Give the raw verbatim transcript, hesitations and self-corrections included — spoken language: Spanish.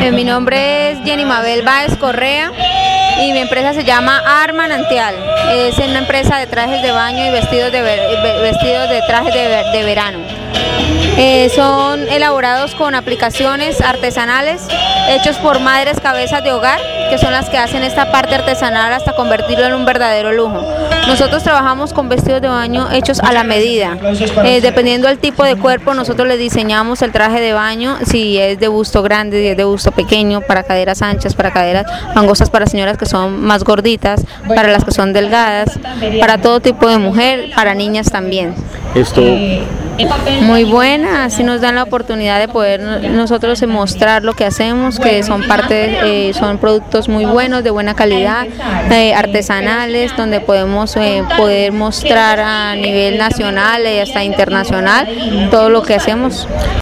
Eh, mi nombre es Jenny Mabel Báez Correa y mi empresa se llama Art Manantial. Es una empresa de trajes de baño y vestidos de, ver, vestidos de trajes de, ver, de verano. Eh, son elaborados con aplicaciones artesanales hechos por madres cabezas de hogar, que son las que hacen esta parte artesanal hasta convertirlo en un verdadero lujo. Nosotros trabajamos con vestidos de baño hechos a la medida. Eh, dependiendo del tipo de cuerpo, nosotros les diseñamos el traje de baño, si es de busto grande, si es de busto pequeño, para caderas anchas, para caderas angostas, para señoras que son más gorditas, para las que son delgadas, para todo tipo de mujer, para niñas también. Esto muy buena, así nos dan la oportunidad de poder nosotros mostrar lo que hacemos, que son parte, eh, son productos muy buenos, de buena calidad, eh, artesanales, donde podemos eh, poder mostrar a nivel nacional y hasta internacional todo lo que hacemos.